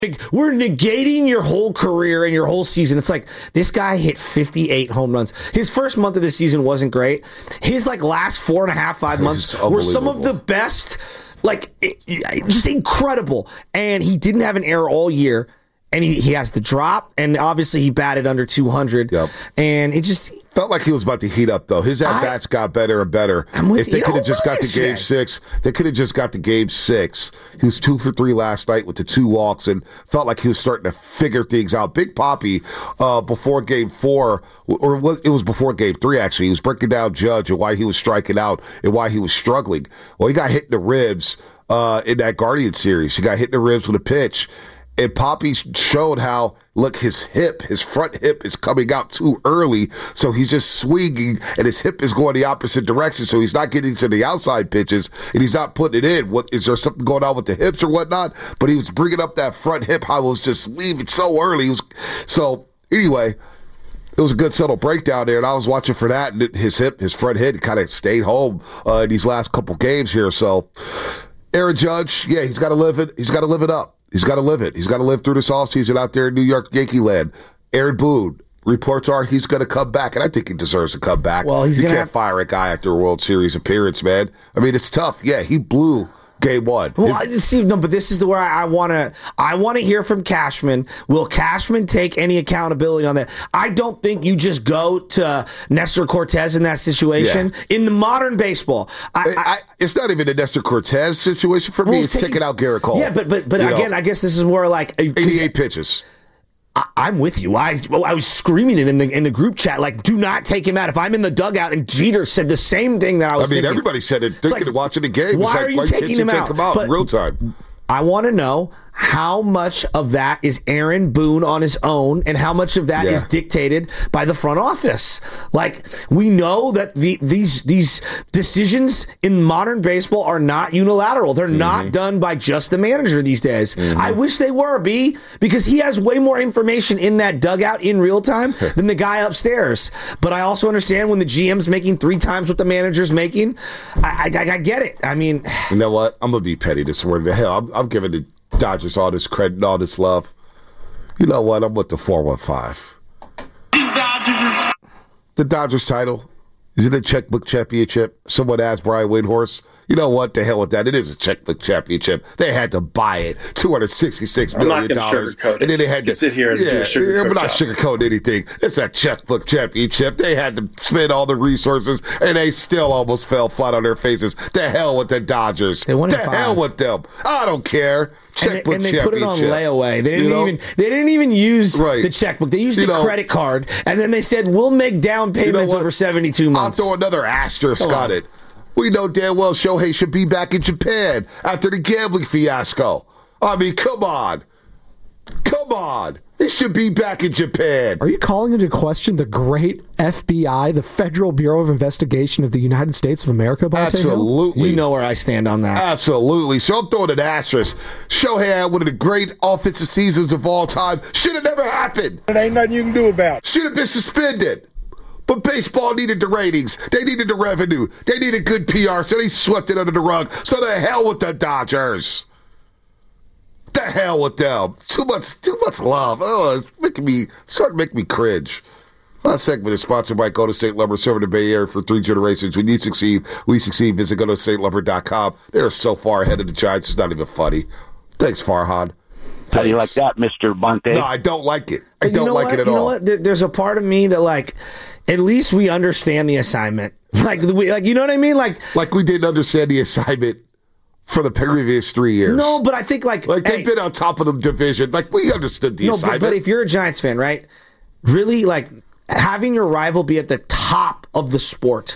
Like, we're negating your whole career and your whole season. It's like, this guy hit 58 home runs. His first month of the season wasn't great. His last 4.5, 5 months were some of the best, just incredible. And he didn't have an error all year. And he has the drop, and obviously he batted under 200. Yep. And it just felt like he was about to heat up, though. His at-bats got better and better. If they could have just got to game 6, they could have just got to game 6. He was 2 for 3 last night with the 2 walks and felt like he was starting to figure things out. Big Papi, before game 4, it was before game 3, actually, he was breaking down Judge and why he was striking out and why he was struggling. Well, he got hit in the ribs in that Guardian series. He got hit in the ribs with a pitch. And Papi showed how, look, his front hip is coming out too early, so he's just swinging, and his hip is going the opposite direction, so he's not getting to the outside pitches, and he's not putting it in. Is there something going on with the hips or whatnot? But he was bringing up that front hip, how it was just leaving so early. So, anyway, it was a good subtle breakdown there, and I was watching for that, and his front hip kind of stayed home in these last couple games here. So, Aaron Judge, yeah, he's got to live it. He's got to live it up. He's got to live it. He's got to live through this offseason out there in New York Yankee land. Aaron Boone, reports are he's going to come back, and I think he deserves to come back. Well, you can't fire a guy after a World Series appearance, man. I mean, it's tough. Yeah, he blew game 1. Well, but this is where I want to hear from Cashman. Will Cashman take any accountability on that? I don't think you just go to Nestor Cortez in that situation. Yeah. In the modern baseball, it's not even a Nestor Cortez situation for me. It's taking out Garrett Cole. Yeah, but again, I guess this is more like 88 pitches. I'm with you. I was screaming it in the group chat, do not take him out. If I'm in the dugout, and Jeter said the same thing that I was thinking. Everybody said it, watching the game. Why are you taking him out? Take him out in real time? I want to know how much of that is Aaron Boone on his own and how much of that is dictated by the front office. We know that these decisions in modern baseball are not unilateral. They're not done by just the manager these days. I wish they were, because he has way more information in that dugout in real time than the guy upstairs. But I also understand when the GM's making 3 times what the manager's making. I get it. I mean, you know what? I'm going to be petty this morning. The hell, I'm giving the Dodgers all this credit and all this love. You know what? I'm with the 415. The Dodgers title. Is it a checkbook championship? Someone asked Brian Windhorst. You know what? The hell with that. It is a checkbook championship. They had to buy it. $266 million. I'm not going to sugarcoat it. And then they had to sit here and do a sugarcoat I'm not sugarcoating anything. It's a checkbook championship. They had to spend all the resources, and they still almost fell flat on their faces. The hell with the Dodgers. They won the hell with them. I don't care. Checkbook and they championship. Put it on layaway. They didn't even use the checkbook. They used the credit card, and then they said, we'll make down payments over 72 months. I'll throw another asterisk on it. We know damn well Shohei should be back in Japan after the gambling fiasco. I mean, come on. Come on. He should be back in Japan. Are you calling into question the great FBI, the Federal Bureau of Investigation of the United States of America, Bonte Absolutely. Hill? You know where I stand on that. Absolutely. So I'm throwing an asterisk. Shohei had one of the great offensive seasons of all time. Should have never happened. There ain't nothing you can do about it. Should have been suspended. But baseball needed the ratings. They needed the revenue. They needed good PR, so they swept it under the rug. So the hell with the Dodgers. The hell with them. Too much love. Oh, it's starting to make me cringe. Last segment is sponsored by Golden State Lumber, serving the Bay Area for 3 generations. When you succeed, we succeed. Visit GoldenStateLumber.com. They're so far ahead of the Giants, it's not even funny. Thanks, Farhan. Thanks. How do you like that, Mr. Bonte? No, I don't like it. I don't like it at all. You know what? There's a part of me that, at least we understand the assignment. You know what I mean? Like we didn't understand the assignment for the previous 3 years. No, but I think they've been on top of the division. We understood the assignment. But if you're a Giants fan, right? Really, having your rival be at the top of the sport.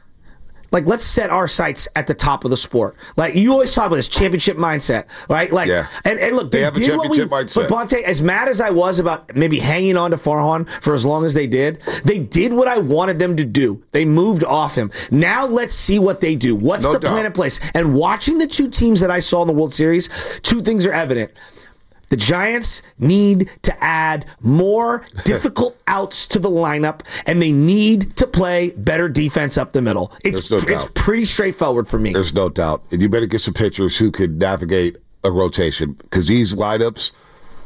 Let's set our sights at the top of the sport. You always talk about this championship mindset, right? And look, they have a championship mindset. But Bonte, as mad as I was about maybe hanging on to Farhan for as long as they did what I wanted them to do. They moved off him. Now let's see what they do. What's the plan in place? And watching the 2 teams that I saw in the World Series, 2 things are evident. The Giants need to add more difficult outs to the lineup, and they need to play better defense up the middle. It's pretty straightforward for me. There's no doubt. And you better get some pitchers who can navigate a rotation, because these lineups,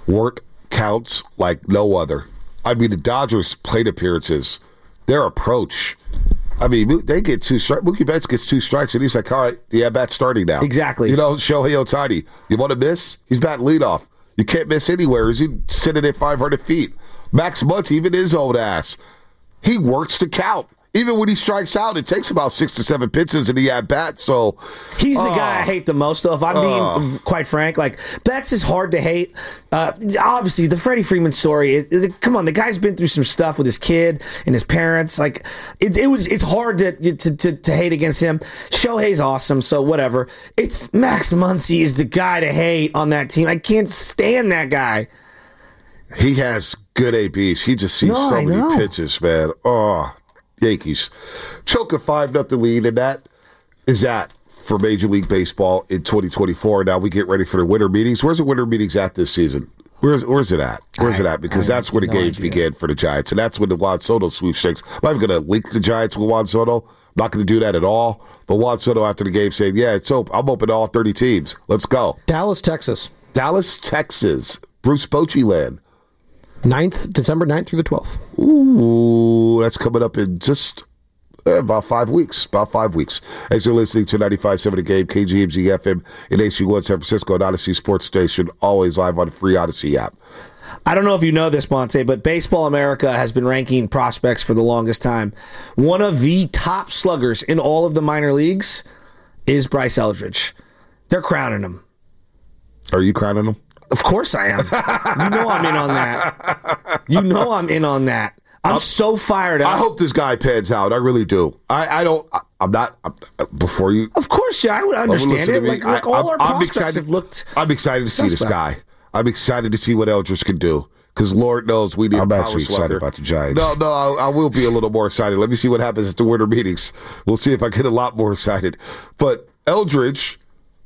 work counts like no other. I mean, the Dodgers' plate appearances, their approach. I mean, they get 2 strikes. Mookie Betts gets 2 strikes, and he's like, all right, the at-bat's starting now. Exactly. Shohei Ohtani, you want to miss? He's batting leadoff. You can't miss anywhere. He's sitting at 500 feet. Max Muncy, even his old ass, he works to count. Even when he strikes out, it takes about 6 to 7 pitches in the at-bat. So he's the guy I hate the most, though. If I'm being quite frank, like, Betts is hard to hate. Obviously, the Freddie Freeman story, come on, the guy's been through some stuff with his kid and his parents. Like, it's hard to hate against him. Shohei's awesome, so whatever. It's Max Muncy is the guy to hate on that team. I can't stand that guy. He has good ABs. He just sees so many pitches, man. Yankees choke a 5-0 lead, and that is that for Major League Baseball in 2024. Now we get ready for the winter meetings. Where's the winter meetings at this season? Where's it at? Where's it at? Because that's where the games began for the Giants, and that's when the Juan Soto sweepstakes. I'm not even going to link the Giants with Juan Soto. I'm not going to do that at all. But Juan Soto after the game saying, yeah, it's open. I'm open to all 30 teams. Let's go. Dallas, Texas. Dallas, Texas. Bruce Bochy land. December 9th through the 12th. Ooh, that's coming up in just about 5 weeks. As you're listening to 95.7 The Game, KGMZ FM in HG1 San Francisco, and Odyssey Sports Station, always live on the free Odyssey app. I don't know if you know this, Monte, but Baseball America has been ranking prospects for the longest time. One of the top sluggers in all of the minor leagues is Bryce Eldridge. They're crowning him. Are you crowning him? Of course I am. You know I'm in on that. I'm so fired up. I hope this guy pans out. I really do. I'm not before you. Of course, yeah, I would understand it. Like all our prospects have looked. I'm excited to see this guy. I'm excited to see what Eldridge can do. Because Lord knows we need a power slugger. I'm actually excited about the Giants. No, I will be a little more excited. Let me see what happens at the winter meetings. We'll see if I get a lot more excited. But Eldridge,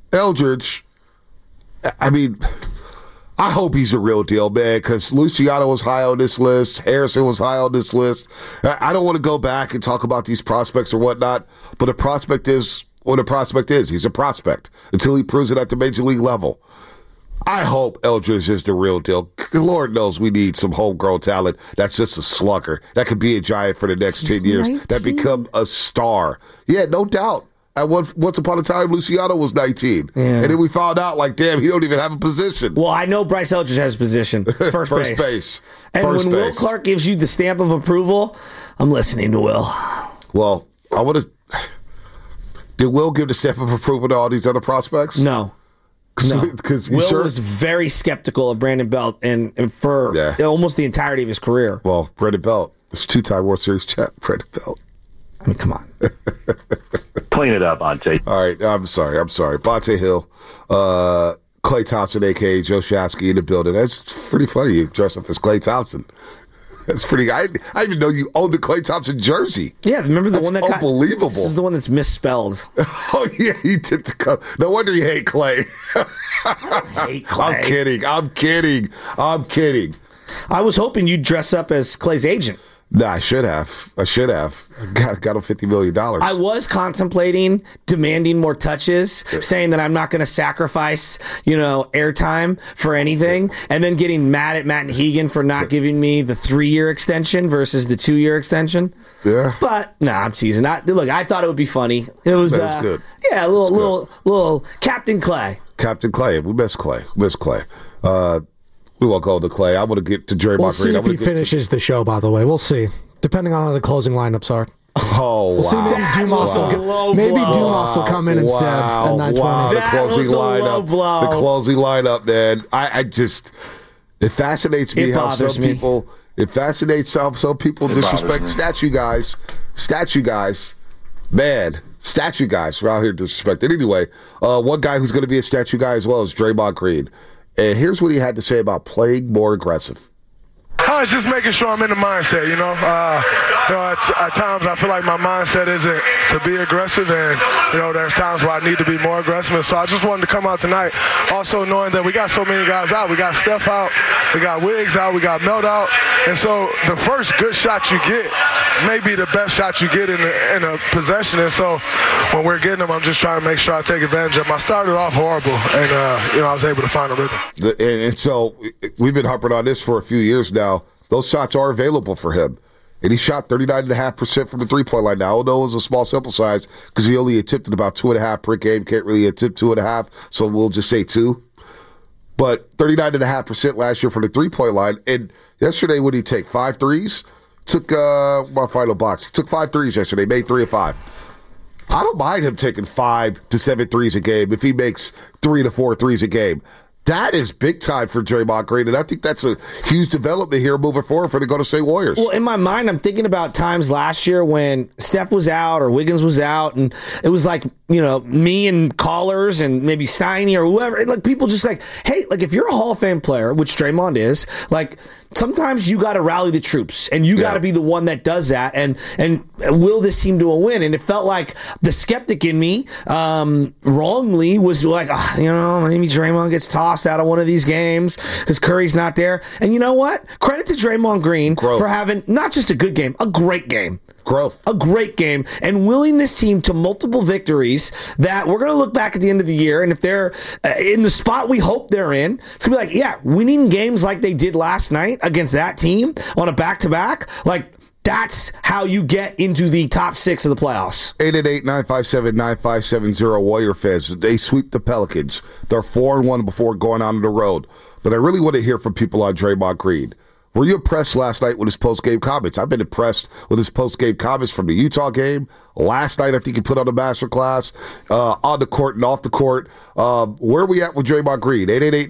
I mean, I hope he's a real deal, man, because Luciano was high on this list. Harrison was high on this list. I don't want to go back and talk about these prospects or whatnot, but a prospect is what a prospect is. He's a prospect until he proves it at the major league level. I hope Eldridge is the real deal. Lord knows we need some homegrown talent that's just a slugger that could be a Giant for the next 10 years, 19? That become a star. Yeah, no doubt. Once upon a time, Luciano was 19. Yeah. And then we found out, like, damn, he don't even have a position. Well, I know Bryce Eldridge has a position. First base. And when Will Clark gives you the stamp of approval, I'm listening to Will. Well, I want to... Did Will give the stamp of approval to all these other prospects? No. Because Will was very skeptical of Brandon Belt and for almost the entirety of his career. Well, Brandon Belt is 2-time World Series champ. Brandon Belt. I mean, come on. Clean it up, Bonte. All right, I'm sorry. Bonte Hill, Klay Thompson, a.k.a. Joe Shasky in the building. That's pretty funny. You dress up as Klay Thompson. That's pretty. I even know you owned the Klay Thompson jersey. Yeah, remember the one that unbelievable. This is the one that's misspelled. Oh yeah, he did the. No wonder you hate Klay. I hate Klay. I'm kidding. I was hoping you'd dress up as Klay's agent. No, I should have. Got him $50 million. I was contemplating demanding more touches, saying that I'm not going to sacrifice, airtime for anything, and then getting mad at Matt and Hegan for not giving me the 3-year extension versus the 2-year extension. Yeah. But I'm teasing. Look, I thought it would be funny. It was good. Yeah, a little Captain Klay. Captain Klay. We miss Klay. We won't go to Klay. I want to get to Draymond Green. We'll see if he finishes the show, by the way. We'll see. Depending on how the closing lineups are. Oh, we'll see. Maybe Dumas will come in instead at 9:20. Wow, the closing lineup, man. I just, it fascinates me how some people, some people disrespect statue guys. Man, statue guys. We're out here disrespecting. Anyway, one guy who's going to be a statue guy as well is Draymond Green. And here's what he had to say about playing more aggressive. It's just making sure I'm in the mindset, at times I feel like my mindset isn't to be aggressive, and, there's times where I need to be more aggressive. And so I just wanted to come out tonight also knowing that we got so many guys out. We got Steph out, We got Wiggs out. We got Melt out. And so the first good shot you get may be the best shot you get in a possession. And so when we're getting them, I'm just trying to make sure I take advantage of them. I started off horrible, and I was able to find a rhythm. And so we've been harping on this for a few years now. Those shots are available for him. And he shot 39.5% from the three-point line now. Although it was a small sample size because he only attempted about 2.5 per game. Can't really attempt 2.5, so we'll just say 2. But 39.5% last year from the three-point line. And yesterday, what did he take? 5 threes? Took my final box. He took 5 threes yesterday, made 3 of 5. I don't mind him taking 5 to 7 threes a game if he makes 3 to 4 threes a game. That is big time for Draymond Green, and I think that's a huge development here moving forward for the Golden State Warriors. Well, in my mind, I'm thinking about times last year when Steph was out or Wiggins was out, and it was like, me and callers and maybe Steiny or whoever, like people just like, hey, like if you're a Hall of Fame player, which Draymond is, like sometimes you got to rally the troops and you got to be the one that does that and will this team to a win? And it felt like the skeptic in me wrongly was like, maybe Draymond gets tossed out of one of these games because Curry's not there. And you know what? Credit to Draymond Green for having not just a good game, a great game. A great game, and willing this team to multiple victories that we're going to look back at the end of the year, and if they're in the spot we hope they're in, it's going to be like, winning games like they did last night against that team on a back-to-back, like that's how you get into the top 6 of the playoffs. 888-957-9570 Warrior fans. They sweep the Pelicans. They're 4-1 before going on the road. But I really want to hear from people on Draymond Green. Were you impressed last night with his post-game comments? I've been impressed with his post-game comments from the Utah game. Last night, I think he put on a masterclass on the court and off the court. Where are we at with Draymond Green?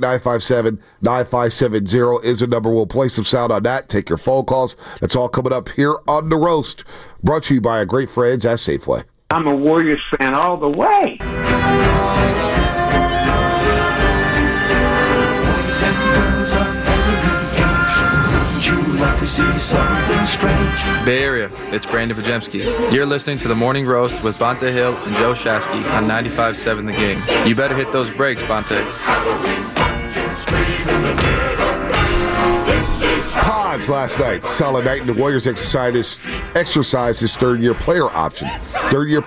888-957-9570 is the number. We'll play some sound on that. Take your phone calls. That's all coming up here on The Roast. Brought to you by our great friends at Safeway. I'm a Warriors fan all the way. Bay Area, it's Brandon Pajemski. You're listening to The Morning Roast with Bonta Hill and Joe Shasky on 95.7 The Game. You better hit those brakes, Bonta. Pods last night. Solid night, and the Warriors exercised his third-year player option. Brandon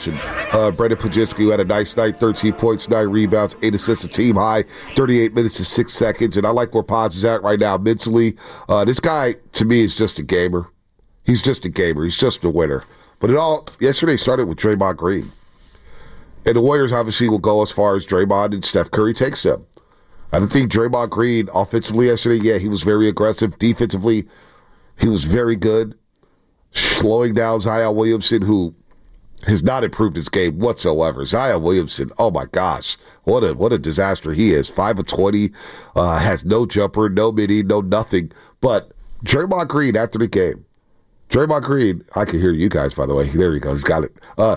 Pajemski, who had a nice night, 13 points, 9 rebounds, 8 assists, a team high, 38 minutes and 6 seconds. And I like where Pods is at right now mentally. This guy, to me, is just a gamer. He's just a gamer. He's just a winner. But yesterday started with Draymond Green. And the Warriors obviously will go as far as Draymond and Steph Curry takes them. I don't think Draymond Green offensively yesterday, he was very aggressive. Defensively, he was very good. Slowing down Zion Williamson, who has not improved his game whatsoever. Zion Williamson, oh my gosh, what a disaster he is. 5 of 20, has no jumper, no midi, no nothing. But Draymond Green after the game. Draymond Green, I can hear you guys, by the way. There you go, he's got it.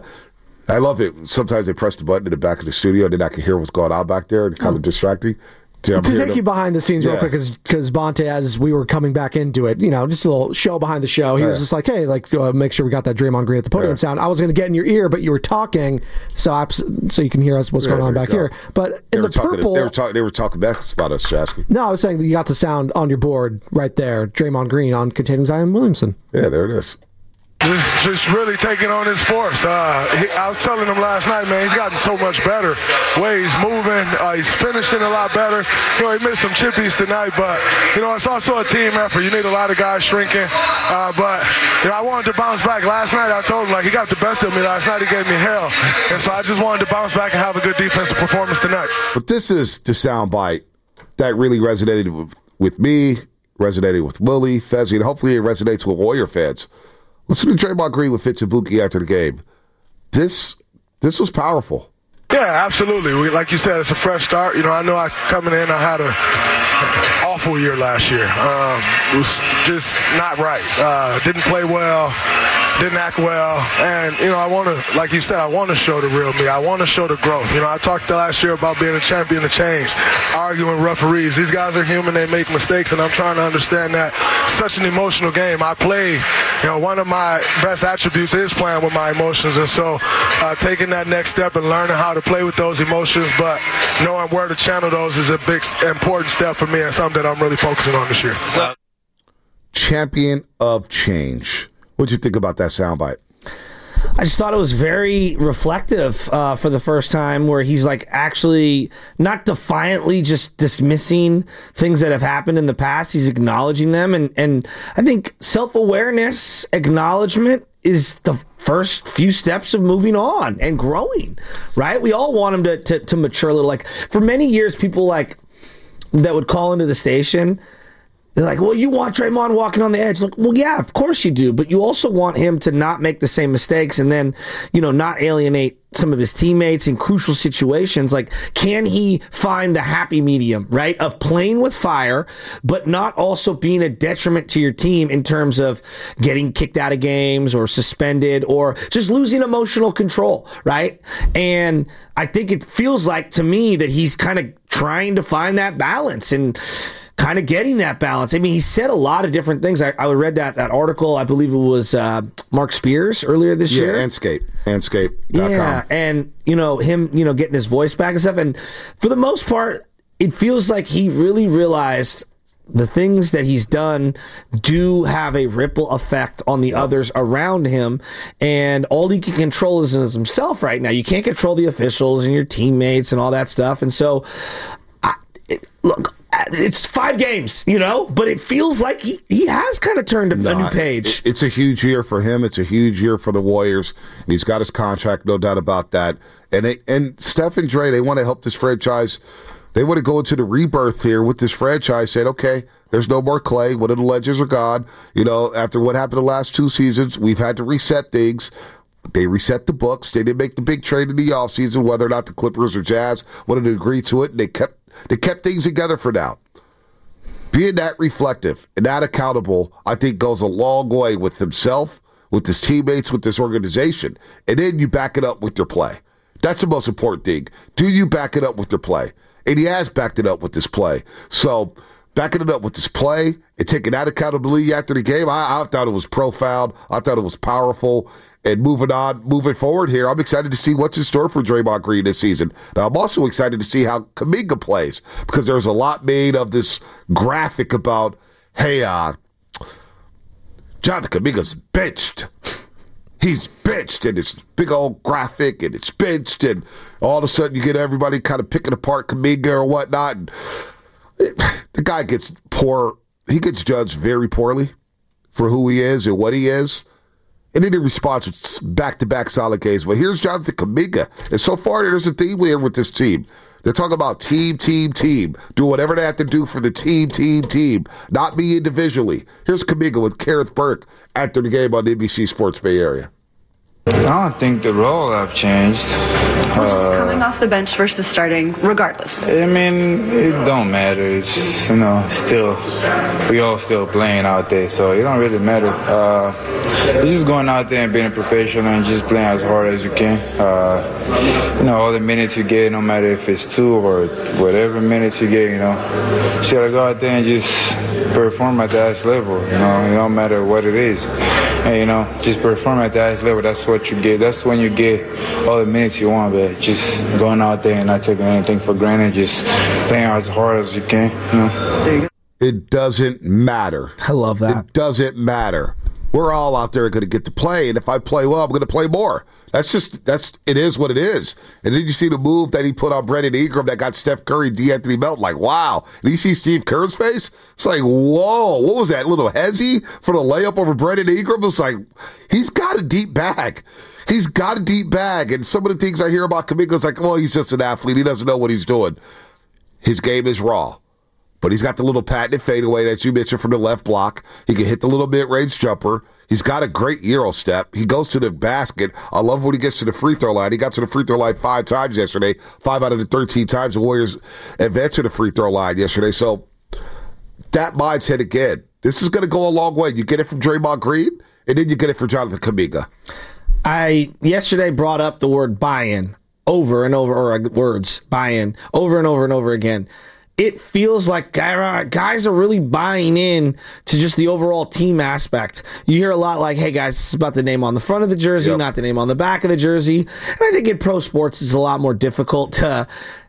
I love it. Sometimes they press the button in the back of the studio, and then I can hear what's going on back there, and kind of distracting. To take you behind the scenes real quick, because Bonta, as we were coming back into it, just a little show behind the show, he was just like, hey, make sure we got that Draymond Green at the podium sound. I was going to get in your ear, but you were talking, so you can hear us what's going on back here. But in the purple... They were talking back about us, Shasky. No, I was saying that you got the sound on your board right there, Draymond Green on Containing Zion Williamson. Yeah, there it is. Just really taking on his force. I was telling him last night, man, he's gotten so much better. Way he's moving, he's finishing a lot better. He missed some chippies tonight, but it's also a team effort. You need a lot of guys shrinking. But I wanted to bounce back. Last night I told him he got the best of me. Last night he gave me hell, and so I just wanted to bounce back and have a good defensive performance tonight. But this is the soundbite that really resonated with me, resonated with Willie, Fezzi, and hopefully it resonates with Warrior fans. Listen to Draymond Green with Fitz and Buki after the game. This was powerful. Yeah, absolutely. Like you said, it's a fresh start. I know coming in, I had an awful year last year. It was just not right. Didn't play well. didn't act well. And, I want to, like you said, I want to show the real me. I want to show the growth. I talked last year about being a champion of change, arguing with referees. These guys are human. They make mistakes, and I'm trying to understand that. It's such an emotional game. I play, one of my best attributes is playing with my emotions. And so taking that next step and learning how to play with those emotions, but knowing where to channel those is a big, important step for me and something that I'm really focusing on this year. Champion of change. What'd you think about that soundbite? I just thought it was very reflective for the first time, where he's like actually not defiantly just dismissing things that have happened in the past. He's acknowledging them. And I think self-awareness, acknowledgement is the first few steps of moving on and growing, right? We all want him to mature a little. Like, for many years, people like that would call into the station, they're like, well, you want Draymond walking on the edge. Like, well, yeah, of course you do. But you also want him to not make the same mistakes and then, not alienate some of his teammates in crucial situations. Like, can he find the happy medium, right, of playing with fire, but not also being a detriment to your team in terms of getting kicked out of games or suspended or just losing emotional control, right? And I think it feels like to me that he's kind of trying to find that balance and kind of getting that balance. I mean, he said a lot of different things. I read that article, I believe it was Mark Spears earlier this year. Yeah, Andscape.com. Yeah, and, him, getting his voice back and stuff. And for the most part, it feels like he really realized the things that he's done do have a ripple effect on the others around him. And all he can control is himself right now. You can't control the officials and your teammates and all that stuff. And so, look, it's 5 games, but it feels like he has kind of turned a new page. It's a huge year for him. It's a huge year for the Warriors. And he's got his contract, no doubt about that. And Steph and Dre, they want to help this franchise. They want to go into the rebirth here with this franchise, saying, okay, there's no more Clay. One of the legends are gone. After what happened the last 2 seasons, we've had to reset things. They reset the books. They didn't make the big trade in the offseason, whether or not the Clippers or Jazz wanted to agree to it. And they kept things together for now. Being that reflective and that accountable, I think, goes a long way with himself, with his teammates, with this organization. And then you back it up with your play. That's the most important thing. Do you back it up with your play? And he has backed it up with this play. So backing it up with this play and taking that accountability after the game, I thought it was profound. I thought it was powerful. And moving forward here, I'm excited to see what's in store for Draymond Green this season. Now, I'm also excited to see how Kuminga plays, because there's a lot made of this graphic about, hey, Jonathan Kuminga's benched. He's benched, and it's big old graphic, and it's benched, and all of a sudden you get everybody kind of picking apart Kuminga or whatnot. And the guy gets he gets judged very poorly for who he is and what he is. And then he responds with back-to-back solid games. But here's Jonathan Kuminga. And so far, there's a theme here with this team. They're talking about team. Do whatever they have to do for the team. Not me individually. Here's Kuminga with Kareth Burke after the game on NBC Sports Bay Area. I don't think the role have changed. Just coming off the bench versus starting, regardless. I mean, it don't matter. It's, still, we all still playing out there, so it don't really matter. It's just going out there and being a professional and just playing as hard as you can. All the minutes you get, no matter if it's 2 or whatever minutes you get, you just gotta go out there and just perform at the highest level. It don't matter what it is. And, just perform at the highest level. That's what you get. That's when you get all the minutes you want, but just going out there and not taking anything for granted, just playing as hard as you can. There you go. It doesn't matter. I love that. It doesn't matter. We're all out there going to get to play, and if I play well, I'm going to play more. It is what it is. And then you see the move that he put on Brandon Ingram that got Steph Curry, D'Anthony Melton, like, wow. And you see Steve Kerr's face? It's like, whoa, what was that, little hezzy for the layup over Brandon Ingram? It's like, he's got a deep bag. And some of the things I hear about Kuminga is like, well, he's just an athlete. He doesn't know what he's doing. His game is raw. But he's got the little patented fadeaway that you mentioned from the left block. He can hit the little mid-range jumper. He's got a great Euro step. He goes to the basket. I love when he gets to the free throw line. He got to the free throw line 5 times yesterday. 5 out of the 13 times the Warriors advanced to the free throw line yesterday. So that mindset again. This is going to go a long way. You get it from Draymond Green, and then you get it for Jonathan Kuminga. I yesterday brought up the word buy-in over and over, or words buy-in over and over and over again. It feels like guys are really buying in to just the overall team aspect. You hear a lot like, hey guys, this is about the name on the front of the jersey, not the name on the back of the jersey. And I think in pro sports it's a lot more difficult to,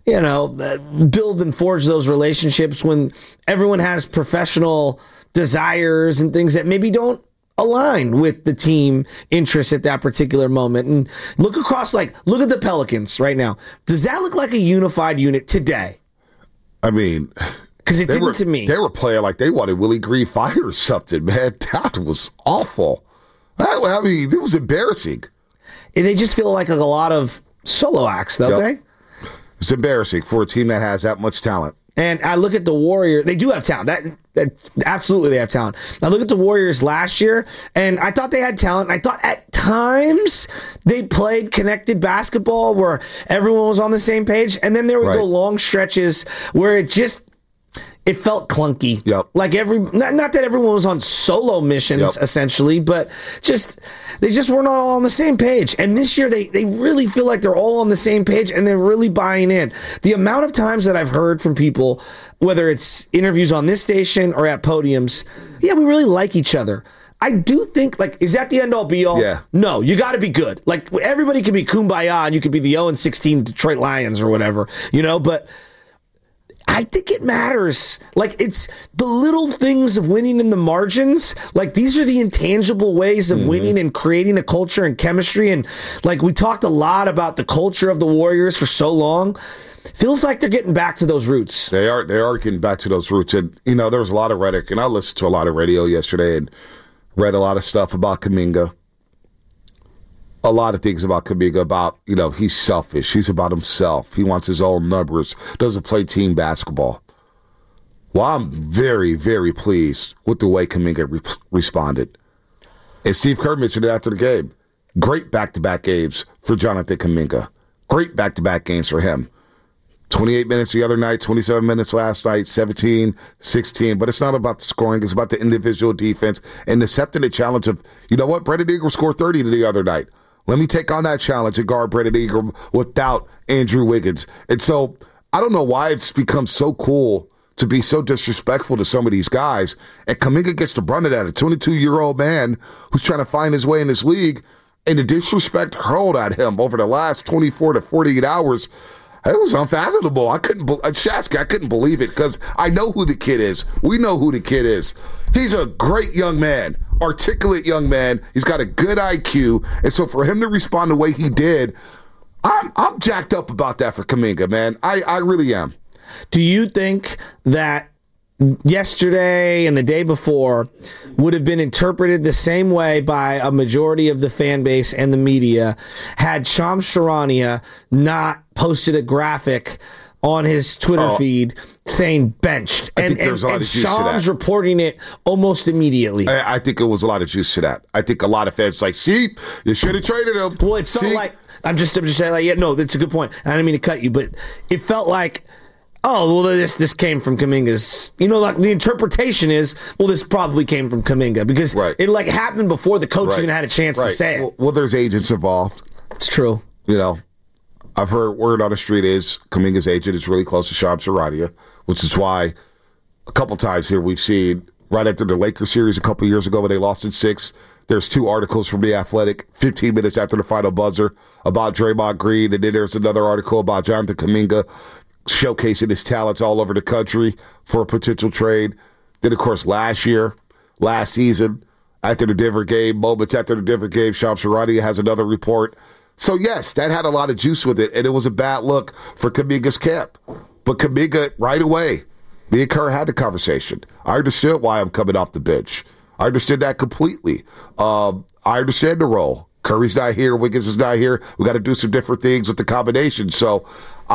build and forge those relationships when everyone has professional desires and things that maybe don't align with the team interests at that particular moment. And look across, look at the Pelicans right now. Does that look like a unified unit today? I mean, because it didn't to me. They were playing like they wanted Willie Green fired or something, man. That was awful. I mean, it was embarrassing. And they just feel like a lot of solo acts, don't they? It's embarrassing for a team that has that much talent. And I look at the Warriors. They do have talent. That absolutely they have talent. I look at the Warriors last year, and I thought they had talent. I thought at times they played connected basketball where everyone was on the same page, and then there would go long stretches where it felt clunky. Yep. Like not that everyone was on solo missions essentially, but they just weren't all on the same page. And this year they really feel like they're all on the same page and they're really buying in. The amount of times that I've heard from people, whether it's interviews on this station or at podiums, we really like each other. I do think, is that the end-all be-all? Yeah. No, you got to be good. Everybody can be kumbaya and you could be the 0-16 Detroit Lions or whatever, but I think it matters. It's the little things of winning in the margins. These are the intangible ways of winning and creating a culture and chemistry. And we talked a lot about the culture of the Warriors for so long. Feels like they're getting back to those roots. They are getting back to those roots. And, there was a lot of rhetoric. And I listened to a lot of radio yesterday and read a lot of stuff about Kuminga. A lot of things about Kuminga about, he's selfish. He's about himself. He wants his own numbers. Doesn't play team basketball. Well, I'm very, very pleased with the way Kuminga responded. And Steve Kerr mentioned it after the game. Great back-to-back games for Jonathan Kuminga. Great back-to-back games for him. 28 minutes the other night, 27 minutes last night, 17, 16. But it's not about the scoring. It's about the individual defense and accepting the challenge of, Brandon Ingram scored 30 the other night. Let me take on that challenge and guard Brandon Ingram without Andrew Wiggins. And so I don't know why it's become so cool to be so disrespectful to some of these guys. And Kuminga gets the brunt of that, a 22-year-old man who's trying to find his way in this league. And the disrespect hurled at him over the last 24 to 48 hours, it was unfathomable. Shasky, I couldn't believe it because I know who the kid is. We know who the kid is. He's a great young man, articulate young man. He's got a good IQ. And so for him to respond the way he did, I'm jacked up about that for Kuminga, man. I really am. Do you think that yesterday and the day before would have been interpreted the same way by a majority of the fan base and the media had Shams Charania not posted a graphic on his Twitter feed saying benched? And Shams reporting it almost immediately. I think it was a lot of juice to that. I think a lot of fans see, you should have traded him. Well, it felt like, I'm just saying, no, that's a good point. I didn't mean to cut you, but it felt like, this came from Kuminga's. The interpretation is, this probably came from Kuminga because it happened before the coach even had a chance to say it. Well, there's agents involved. It's true. I've heard word on the street is Kuminga's agent is really close to Shams Charania, which is why a couple times here we've seen right after the Lakers series a couple years ago when they lost in 6. There's 2 articles from The Athletic 15 minutes after the final buzzer about Draymond Green, and then there's another article about Jonathan Kuminga showcasing his talents all over the country for a potential trade. Then, of course, last season, after the Denver game, moments after the Denver game, Shams Charania has another report. So, yes, that had a lot of juice with it, and it was a bad look for Kuminga's camp. But Kuminga, right away, me and Kerr had the conversation. I understood why I'm coming off the bench. I understood that completely. I understand the role. Curry's not here. Wiggins is not here. We got to do some different things with the combination. So,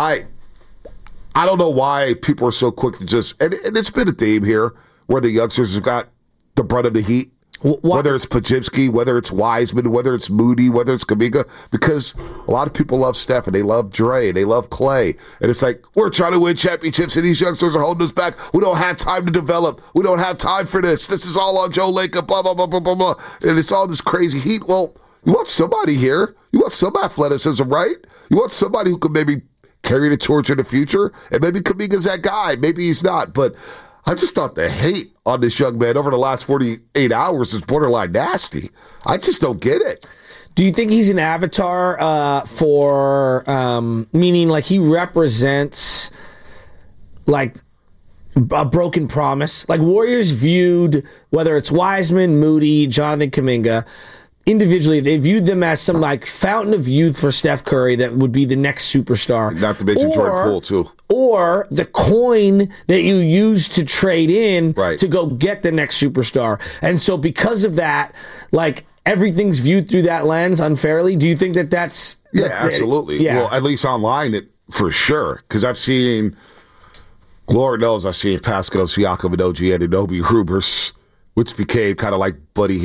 I don't know why people are so quick to and it's been a theme here where the youngsters have got the brunt of the heat. Whether it's Podziemski, whether it's Wiseman, whether it's Moody, whether it's Kuminga, because a lot of people love Steph and they love Dre and they love Clay. And it's like, we're trying to win championships and these youngsters are holding us back. We don't have time to develop. We don't have time for this. This is all on Joe Lacob, blah, blah, blah, blah, blah, blah. And it's all this crazy heat. Well, you want somebody here. You want some athleticism, right? You want somebody who could maybe carry the torch in the future. And maybe Kuminga's that guy. Maybe he's not. But I just thought the hate on this young man over the last 48 hours is borderline nasty. I just don't get it. Do you think he's an avatar for, meaning like he represents like a broken promise? Like Warriors viewed, whether it's Wiseman, Moody, Jonathan Kuminga, individually, they viewed them as some like fountain of youth for Steph Curry that would be the next superstar. Not to mention Jordan Poole, too. Or the coin that you use to trade in to go get the next superstar. And so because of that, like everything's viewed through that lens unfairly. Do you think that that's... Yeah, absolutely. Yeah. Well, at least online, it for sure. Because I've seen, Lord knows, I've seen Pascal Siakam and OG Anunoby rumors, which became kind of like Bradley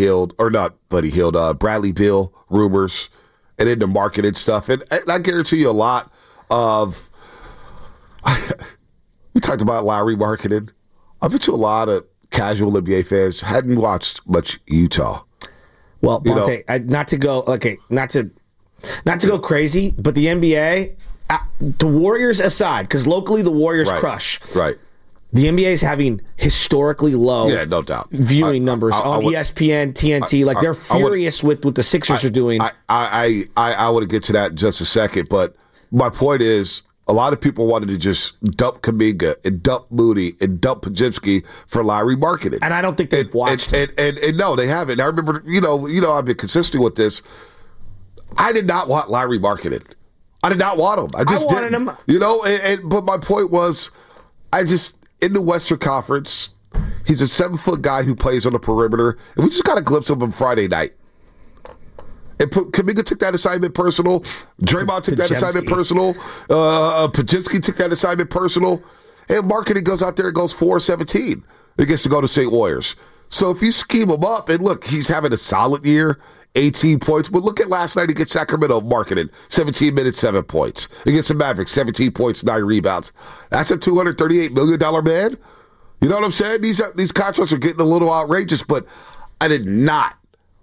Beal rumors, and into marketing stuff. And I guarantee you a lot of, we talked about Lowry marketing. I bet you a lot of casual NBA fans hadn't watched much Utah. Well, Bonte, not to go crazy, but the NBA, the Warriors aside, because locally the Warriors crush. Right. The NBA is having historically low no doubt. viewing numbers on ESPN, TNT. They're furious with what the Sixers are doing. I want to get to that in just a second, but my point is a lot of people wanted to just dump Kuminga and dump Moody and dump Podziemski for Lowry marketing. And I don't think they've watched it. And no, they haven't. I remember, I've been consistent with this. I did not want Lowry marketed. I did not want him. I just wanted didn't. him. But my point was, in the Western Conference, he's a 7-foot guy who plays on the perimeter, and we just got a glimpse of him Friday night. And Kuminga took that assignment personal. Draymond took that assignment personal. Podziemski took that assignment personal. And marketing goes out there and goes 4-17 against the Golden State Warriors. So if you scheme him up, and look, he's having a solid year, 18 points. But look at last night against Sacramento marketing, 17 minutes, 7 points. Against the Mavericks, 17 points, 9 rebounds. That's a $238 million man. You know what I'm saying? These contracts are getting a little outrageous, but I did not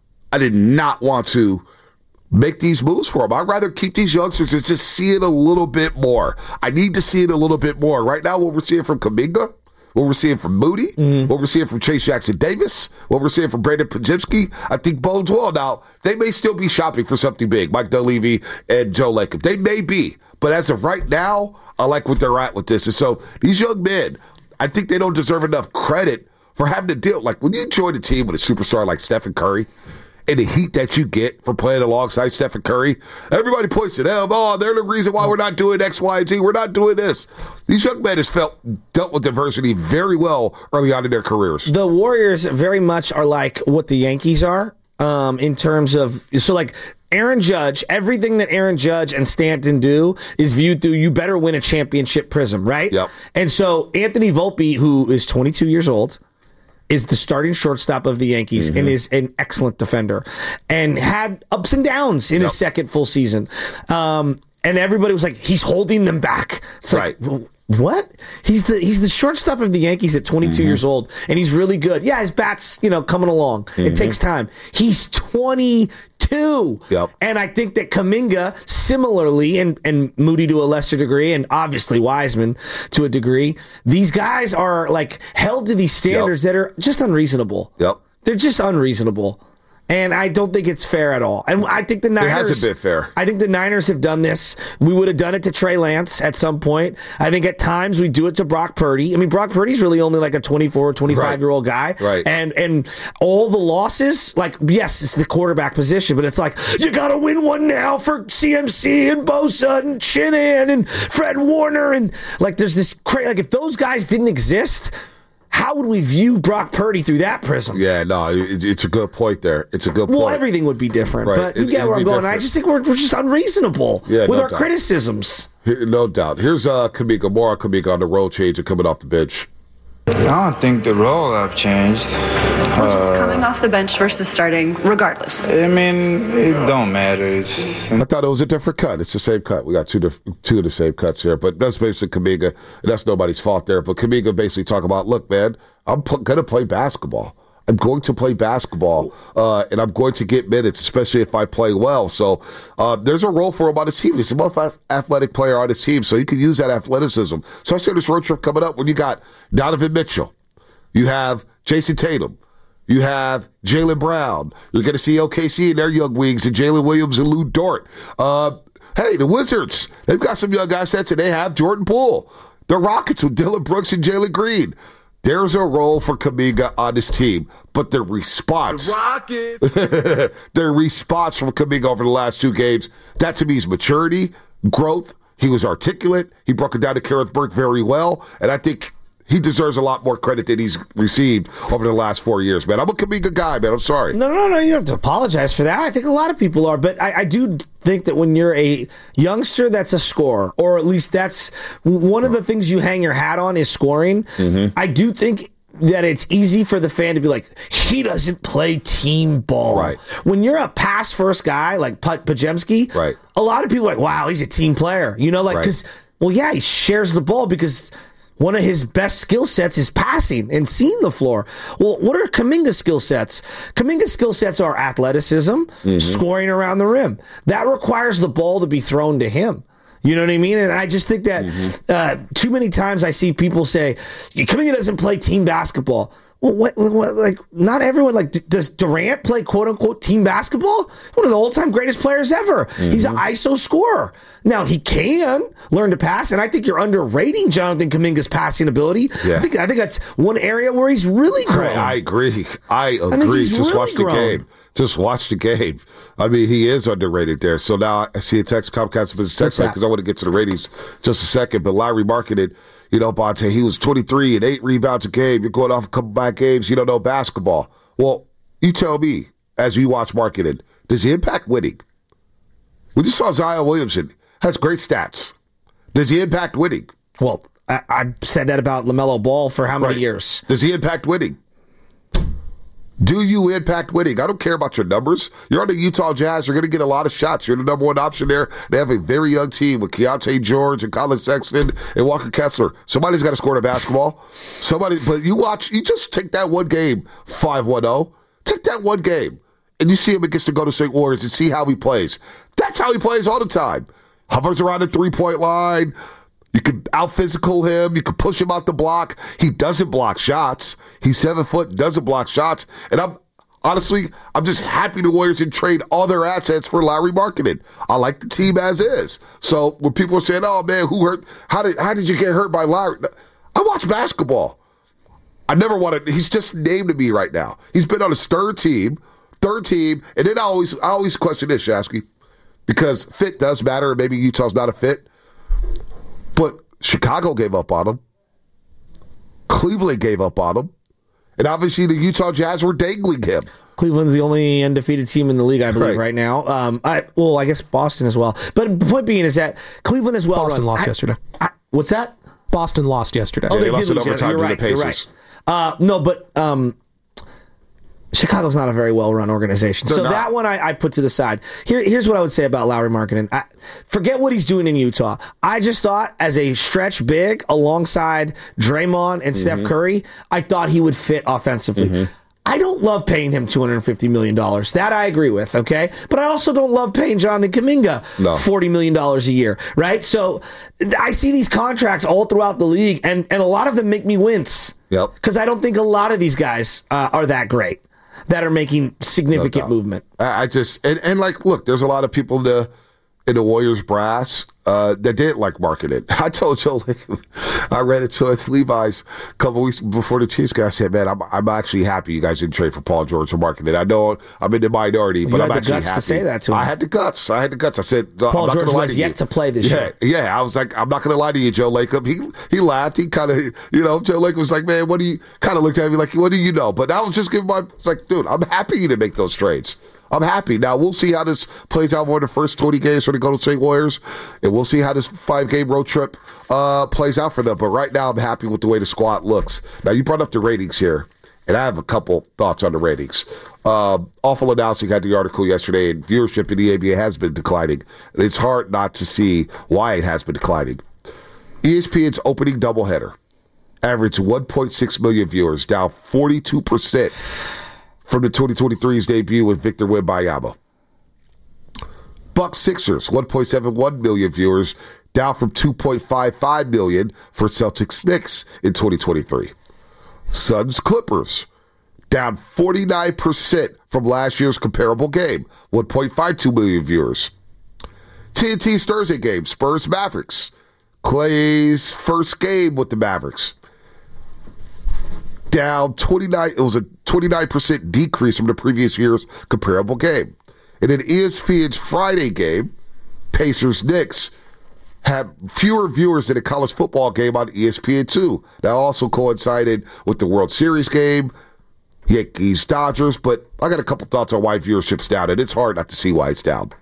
want to make these moves for him. I'd rather keep these youngsters and just see it a little bit more. I need to see it a little bit more. Right now, what we're seeing from Kuminga, what we're seeing from Moody, what we're seeing from Chase Jackson-Davis, what we're seeing from Brandon Podziemski, I think bodes well. Now, they may still be shopping for something big, Mike Dunleavy and Joe Lacob. They may be. But as of right now, I like what they're at with this. And so these young men, I think they don't deserve enough credit for having to deal. Like when you join a team with a superstar like Stephen Curry, and the heat that you get for playing alongside Stephen Curry, everybody points to them. Oh, they're the reason why we're not doing X, Y, and Z. We're not doing this. These young men have dealt with adversity very well early on in their careers. The Warriors very much are like what the Yankees are in terms of, so like Aaron Judge, everything that Aaron Judge and Stanton do is viewed through, you better win a championship prism, right? Yep. And so Anthony Volpe, who is 22 years old, is the starting shortstop of the Yankees and is an excellent defender and had ups and downs in his second full season. And everybody was like, he's holding them back. It's like, what? He's the shortstop of the Yankees at 22 years old, and he's really good. Yeah, his bat's, coming along. It takes time. He's 22. Yep. And I think that Kuminga, similarly, and Moody to a lesser degree, and obviously Wiseman to a degree, these guys are like held to these standards that are just unreasonable. Yep. They're just unreasonable. And I don't think it's fair at all. And I think the Niners... It hasn't been fair. I think the Niners have done this. We would have done it to Trey Lance at some point. I think at times we do it to Brock Purdy. I mean, Brock Purdy's really only like a 24, 25-year-old guy. Right. And all the losses, like, yes, it's the quarterback position, but it's like, you got to win one now for CMC and Bosa and Shanahan and Fred Warner. And like, there's this... like, if those guys didn't exist... how would we view Brock Purdy through that prism? Yeah, no, it's a good point there. It's a good point. Well, everything would be different, but you get where I'm going. I just think we're just unreasonable with our criticisms. No doubt. Here's Kuminga, more on Kuminga on the role change and coming off the bench. I don't think the role have changed. We're just coming off the bench versus starting, regardless. I mean, it don't matter. I thought it was a different cut. It's the same cut. We got two of the same cuts here, but that's basically Kuminga. And that's nobody's fault there. But Kuminga basically talk about, look, man, I'm going to play basketball. I'm going to play basketball, and I'm going to get minutes, especially if I play well. So there's a role for him on his team. He's the most athletic player on his team, so he can use that athleticism. So I see this road trip coming up when you got Donovan Mitchell, you have Jason Tatum, you have Jaylen Brown. You're going to see OKC and their young wings and Jalen Williams and Lou Dort. Hey, the Wizards, they've got some young assets, and they have Jordan Poole. The Rockets with Dylan Brooks and Jalen Green. There's a role for Kuminga on his team, but their response from Kuminga over the last 2 games, that to me is maturity, growth. He was articulate. He broke it down to Kenneth Burke very well, and I think he deserves a lot more credit than he's received over the last 4 years, man. I'm a Kuminga guy, man. I'm sorry. No. You don't have to apologize for that. I think a lot of people are, but I do think that when you're a youngster that's a scorer, or at least that's one of the things you hang your hat on is scoring, I do think that it's easy for the fan to be like, he doesn't play team ball. Right. When you're a pass-first guy like Podziemski, right, a lot of people are like, wow, he's a team player. You know, like, because, well, yeah, he shares the ball because one of his best skill sets is passing and seeing the floor. Well, what are Kuminga's skill sets? Kuminga's skill sets are athleticism, scoring around the rim. That requires the ball to be thrown to him. You know what I mean? And I just think that too many times I see people say, Kuminga doesn't play team basketball. Well, what, like, not everyone, like, does Durant play quote-unquote team basketball? One of the all-time greatest players ever. He's an ISO scorer. Now, he can learn to pass, and I think you're underrating Jonathan Kuminga's passing ability. Yeah. I think that's one area where he's really grown. I agree. Just watch the game. Just watch the game. I mean, he is underrated there. So now I see a text, Comcast business text line, because I want to get to the ratings just a second. But Larry Marketed, you know, Bonte, he was 23 and 8 rebounds a game. You're going off a couple back games. You don't know basketball. Well, you tell me, as you watch Marketed, does he impact winning? We just saw Zion Williamson has great stats. Does he impact winning? Well, I've said that about LaMelo Ball for how many years? Does he impact winning? Do you impact winning? I don't care about your numbers. You're on the Utah Jazz. You're going to get a lot of shots. You're the number one option there. They have a very young team with Keontae George and Colin Sexton and Walker Kessler. Somebody's got to score the basketball. But you just take that one game, 5-1-0. Take that one game, and you see him against the Golden State Warriors and see how he plays. That's how he plays all the time. Hovers around the three-point line. You can out-physical him. You can push him out the block. He doesn't block shots. He's 7 foot, doesn't block shots. And I'm just happy the Warriors didn't trade all their assets for Larry Marketed. I like the team as is. So when people are saying, oh, man, who hurt? How did you get hurt by Larry? I watch basketball. I never wanted. He's just named to me right now. He's been on his third team. And then I always question this, Shasky, because fit does matter, and maybe Utah's not a fit. But Chicago gave up on him. Cleveland gave up on him. And obviously the Utah Jazz were dangling him. Cleveland's the only undefeated team in the league, I believe, right now. I guess Boston as well. But the point being is that Cleveland as well. Boston lost yesterday. What's that? Boston lost yesterday. Oh, they lost in overtime to the Pacers. Chicago's not a very well-run organization. That one I put to the side. Here's what I would say about Larry Marketed. Forget what he's doing in Utah. I just thought as a stretch big alongside Draymond and Steph Curry, I thought he would fit offensively. I don't love paying him $250 million. That I agree with, okay? But I also don't love paying Jonathan Kuminga $40 million a year, right? So I see these contracts all throughout the league, and a lot of them make me wince. Yep. Because I don't think a lot of these guys are that great, that are making significant movement. Look, there's a lot of people in the Warriors brass that didn't like Marketed. I told Joe, I read it to Levi's a couple weeks before the Chiefs guy. I said, man, I'm actually happy you guys didn't trade for Paul George or Marketed. I know I'm in the minority, but I'm actually happy. You had the guts to say that to him. I had the guts. I said, Paul George was yet to play this year. Yeah, I was like, I'm not going to lie to you, Joe Lacob. He laughed. He kind of, Joe Lacob was like, man, kind of looked at me like, what do you know? But I was just giving it's like, dude, I'm happy you didn't make those trades. I'm happy. Now, we'll see how this plays out more in the first 20 games for the Golden State Warriors, and we'll see how this 5-game road trip plays out for them. But right now, I'm happy with the way the squad looks. Now, you brought up the ratings here, and I have a couple thoughts on the ratings. Awful Announcing had the article yesterday, and viewership in the NBA has been declining. And it's hard not to see why it has been declining. ESPN's opening doubleheader averaged 1.6 million viewers, down 42% from the 2023's debut with Victor Wembanyama. Bucks Sixers, 1.71 million viewers, down from 2.55 million for Celtics Knicks in 2023. Suns Clippers, down 49% from last year's comparable game, 1.52 million viewers. TNT's Thursday game, Spurs Mavericks, Clay's first game with the Mavericks. Down 29, it was a 29% decrease from the previous year's comparable game. And then ESPN's Friday game, Pacers Knicks, had fewer viewers than a college football game on ESPN2. That also coincided with the World Series game, Yankees Dodgers, but I got a couple thoughts on why viewership's down, and it's hard not to see why it's down.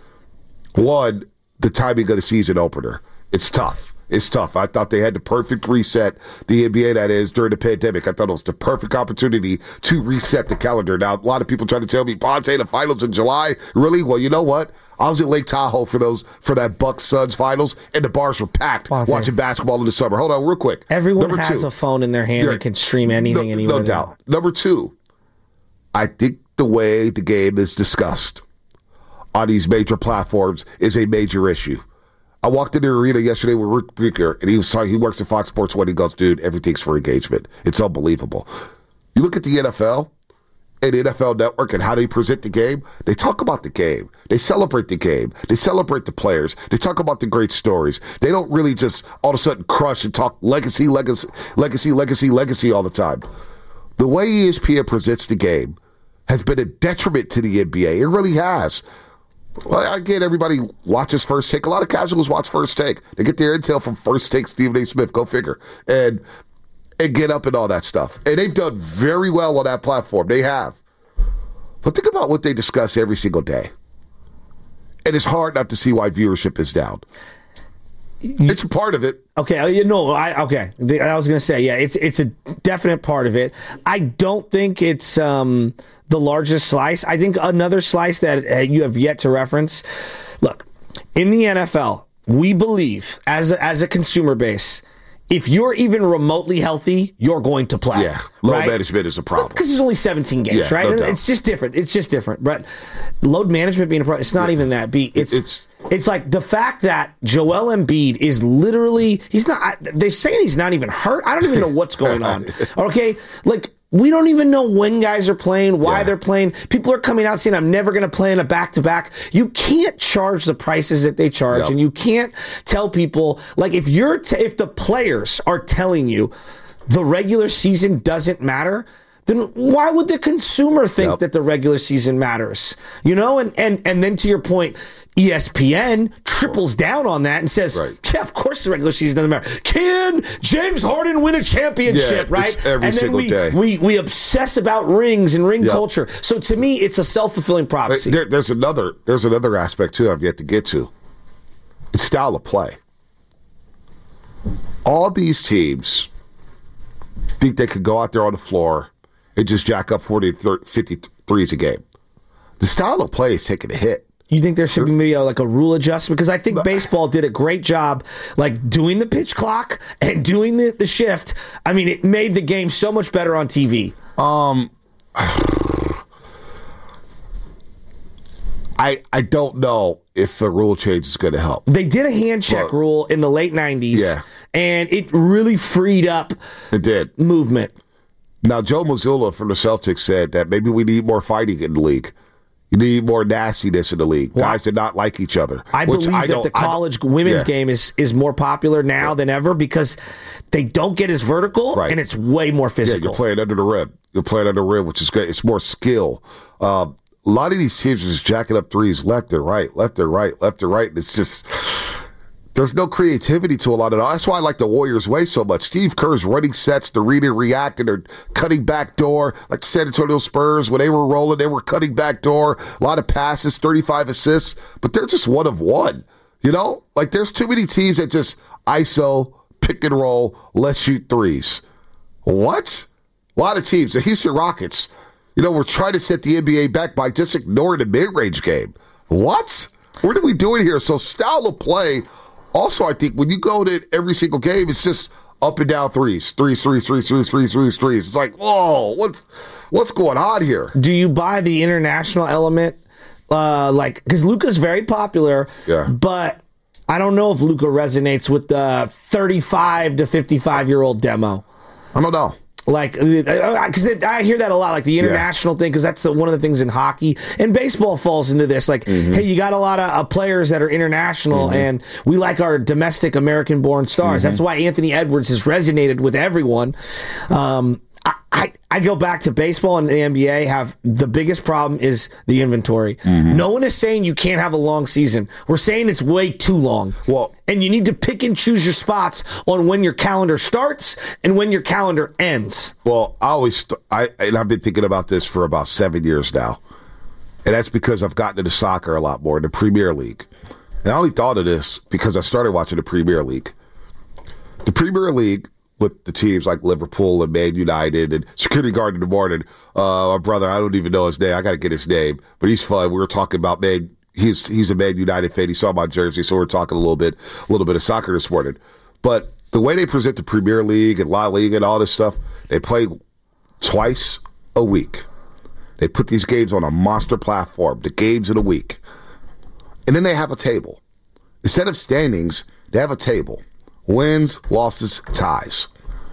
One, the timing of the season opener. It's tough. It's tough. I thought they had the perfect reset, the NBA that is, during the pandemic. I thought it was the perfect opportunity to reset the calendar. Now, a lot of people try to tell me, Bonte, the finals in July? Really? Well, you know what? I was at Lake Tahoe for that Bucks-Suns finals, and the bars were packed watching basketball in the summer. Hold on real quick. Everyone has a phone in their hand and can stream anything anywhere. No doubt. Number two, I think the way the game is discussed on these major platforms is a major issue. I walked in the arena yesterday with Rick Bucher, and he was talking. He works at Fox Sports 1. He goes, dude, everything's for engagement. It's unbelievable. You look at the NFL and the NFL Network and how they present the game. They talk about the game. They celebrate the game. They celebrate the players. They talk about the great stories. They don't really just all of a sudden crush and talk legacy all the time. The way ESPN presents the game has been a detriment to the NBA. It really has. Well, again, everybody watches First Take. A lot of casuals watch First Take. They get their intel from First Take, Stephen A. Smith. Go figure. And Get Up and all that stuff. And they've done very well on that platform. They have. But think about what they discuss every single day. And it's hard not to see why viewership is down. It's a part of it. Okay, I was going to say, yeah, it's a definite part of it. I don't think it's the largest slice. I think another slice that you have yet to reference. Look, in the NFL, we believe as a consumer base, if you're even remotely healthy, you're going to play. Yeah, load management is a problem. Because there's only 17 games, right? No it's just different. It's just different. But load management being a problem, it's not even that. It's like the fact that Joel Embiid is literally, they're saying he's not even hurt. I don't even know what's going on. Okay? Like, we don't even know when guys are playing, why they're playing. People are coming out saying, I'm never going to play in a back-to-back. You can't charge the prices that they charge, and you can't tell people, like, if the players are telling you the regular season doesn't matter, then why would the consumer think that the regular season matters? You know, and then to your point, ESPN triples down on that and says, yeah, of course the regular season doesn't matter. Can James Harden win a championship, right? Every single day. We obsess about rings and ring culture. So to me, it's a self-fulfilling prophecy. There's another aspect, too, I've yet to get to. It's style of play. All these teams think they could go out there on the floor and just jack up 40, 50 threes a game. The style of play is taking a hit. You think there should be maybe a rule adjustment? Because I think baseball did a great job, like doing the pitch clock and doing the shift. I mean, it made the game so much better on TV. I don't know if a rule change is going to help. They did a hand check rule in the late 90s, and it really freed up movement. Now, Joe Mazzulla from the Celtics said that maybe we need more fighting in the league. You need more nastiness in the league. Guys did not like each other. I believe that the college women's game is more popular now than ever because they don't get as vertical and it's way more physical. Yeah, you're playing under the rim. Which is good. It's more skill. A lot of these teams are just jacking up threes left and right. And it's just there's no creativity to a lot of it. That's why I like the Warriors way so much. Steve Kerr's running sets to read and react, and they're cutting back door. Like the San Antonio Spurs, when they were rolling, they were cutting back door. A lot of passes, 35 assists, but they're just one of one. You know? Like there's too many teams that just ISO, pick and roll, let's shoot threes. What? A lot of teams. The Houston Rockets, we're trying to set the NBA back by just ignoring the mid-range game. What? What are we doing here? So style of play. Also, I think when you go to every single game, it's just up and down threes. Threes. It's like, whoa, what's going on here? Do you buy the international element? Because Luka's very popular, but I don't know if Luka resonates with the 35 to 55-year-old demo. I don't know. Because I hear that a lot, like the international thing, because that's one of the things in hockey. And baseball falls into this. Hey, you got a lot of players that are international, and we like our domestic American-born stars. That's why Anthony Edwards has resonated with everyone. I go back to baseball and the NBA have the biggest problem is the inventory. No one is saying you can't have a long season. We're saying it's way too long. Well, and you need to pick and choose your spots on when your calendar starts and when your calendar ends. Well, I've been thinking about this for about 7 years now. And that's because I've gotten into soccer a lot more, in the Premier League. And I only thought of this because I started watching the Premier League. The Premier League, with the teams like Liverpool and Man United and security guard in the morning. My brother, I don't even know his name. I got to get his name, but he's fun. We were talking about he's a Man United fan. He saw my jersey, so we're talking a little bit of soccer this morning. But the way they present the Premier League and La Liga and all this stuff, they play twice a week. They put these games on a monster platform, the games in a week. And then they have a table. Instead of standings, they have a table. Wins, losses, ties.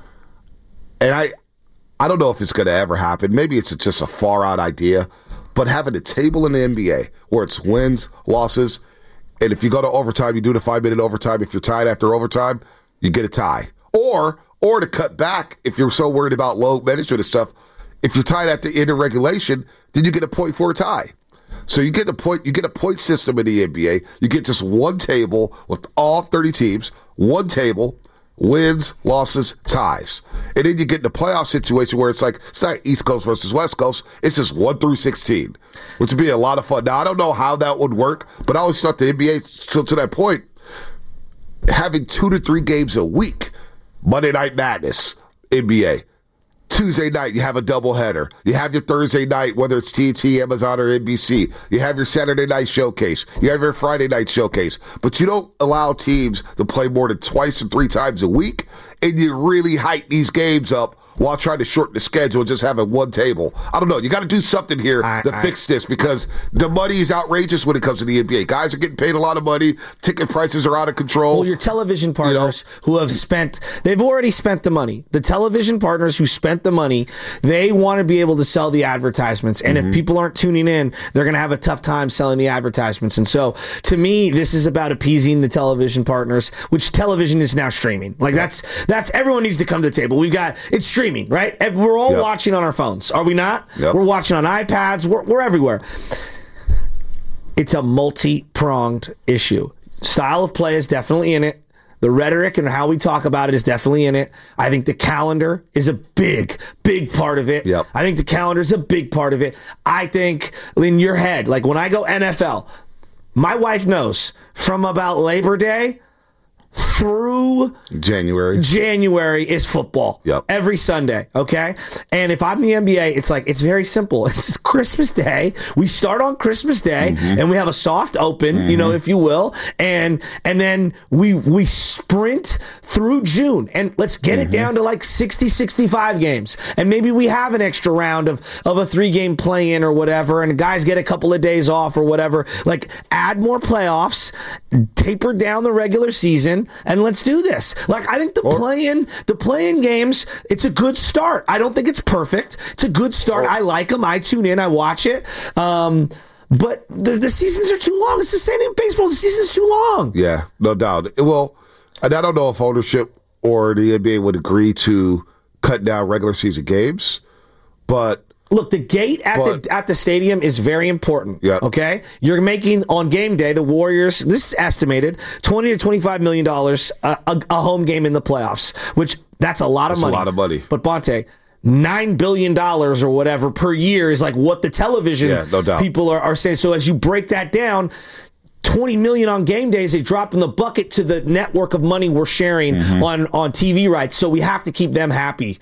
And I don't know if it's going to ever happen. Maybe it's just a far-out idea. But having a table in the NBA where it's wins, losses, and if you go to overtime, you do the 5-minute overtime. If you're tied after overtime, you get a tie. Or to cut back, if you're so worried about load management and stuff, if you're tied at the end of regulation, then you get a point for a tie. So you get a point system in the NBA. You get just one table with all 30 teams, one table, wins, losses, ties. And then you get in the playoff situation where it's like, it's not East Coast versus West Coast. It's just 1 through 16, which would be a lot of fun. Now, I don't know how that would work, but I always thought the NBA, still to that point, having 2 to 3 games a week, Monday Night Madness, NBA. Tuesday night, you have a doubleheader. You have your Thursday night, whether it's TNT, Amazon, or NBC. You have your Saturday night showcase. You have your Friday night showcase. But you don't allow teams to play more than 2 or 3 times a week, and you really hype these games up while trying to shorten the schedule and just having one table. I don't know. You got to do something here to fix this because the money is outrageous when it comes to the NBA. Guys are getting paid a lot of money. Ticket prices are out of control. Well, your television partners who have they've already spent the money. The television partners who spent the money, they want to be able to sell the advertisements. And if people aren't tuning in, they're going to have a tough time selling the advertisements. And so, to me, this is about appeasing the television partners, which television is now streaming. Like that's everyone needs to come to the table. It's streaming. Right? We're all watching on our phones. Are we not? Yep. We're watching on iPads. We're everywhere. It's a multi-pronged issue. Style of play is definitely in it. The rhetoric and how we talk about it is definitely in it. I think the calendar is a big, big part of it. Yep. I think the calendar is a big part of it. I think in your head, like when I go NFL, my wife knows from about Labor Day through January is football. Yep. Every Sunday, okay? And if I'm the NBA, it's very simple. It's just Christmas Day. We start on Christmas Day and we have a soft open, if you will, and then we sprint through June and let's get it down to like 60, 65 games. And maybe we have an extra round of a 3-game play-in or whatever, and guys get a couple of days off or whatever. Like add more playoffs, taper down the regular season, and let's do this. Like I think the play-in games, it's a good start. I don't think it's perfect. It's a good start. I like them. I tune in. I watch it. But the seasons are too long. It's the same in baseball. The season's too long. Yeah, no doubt. Well, and I don't know if ownership or the NBA would agree to cut down regular season games, but Look, the gate at the stadium is very important. Yeah. Okay, you're making on game day the Warriors. This is estimated $20 to $25 million a home game in the playoffs, which that's a lot of money. A lot of money. But Bonte, $9 billion or whatever per year is like what the television people are saying. So as you break that down, $20 million on game days, they drop in the bucket to the network of money we're sharing on TV rights. So we have to keep them happy.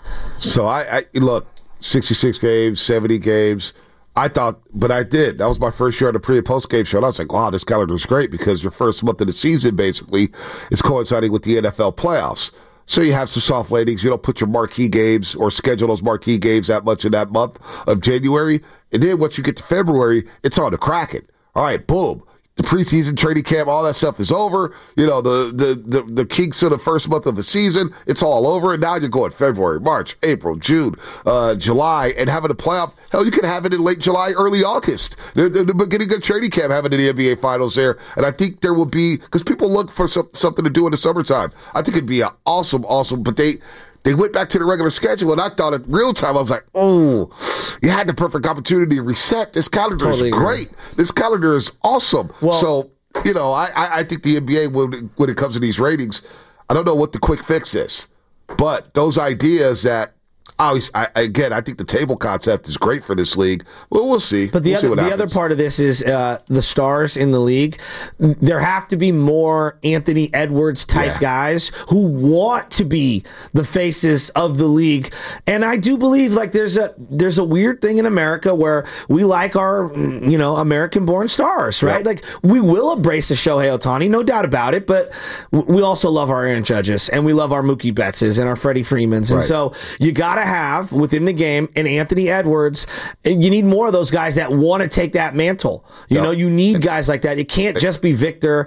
So I look, 66 games, 70 games. I thought, but I did. That was my first year on the pre and post game show. And I was like, wow, this calendar is great because your first month of the season basically is coinciding with the NFL playoffs. So you have some soft landings. You don't put your marquee games or schedule those marquee games that much in that month of January. And then once you get to February, it's on the Kraken. All right, boom. The preseason training camp, all that stuff is over. You know, the kinks of the first month of the season, it's all over. And now you're going February, March, April, June, July, and having a playoff. Hell, you can have it in late July, early August. They're beginning of training camp, having the NBA Finals there. And I think there will be, because people look for something to do in the summertime. I think it'd be an awesome, but they went back to the regular schedule, and I thought in real time, I was like, oh, you had the perfect opportunity to reset. This calendar is great. This calendar is awesome. Well, so, you know, I think the NBA, when it comes to these ratings, I don't know what the quick fix is. But those ideas that, I think the table concept is great for this league. Well, we'll see. But the other part of this is the stars in the league. There have to be more Anthony Edwards type guys who want to be the faces of the league. And I do believe like there's a weird thing in America where we like our American-born stars, right? Like we will embrace a Shohei Ohtani, no doubt about it. But we also love our Aaron Judges and we love our Mookie Bettses and our Freddie Freemans, and so you gotta have within the game an Anthony Edwards. You need more of those guys that want to take that mantle. You know, you need guys like that. It can't just be Victor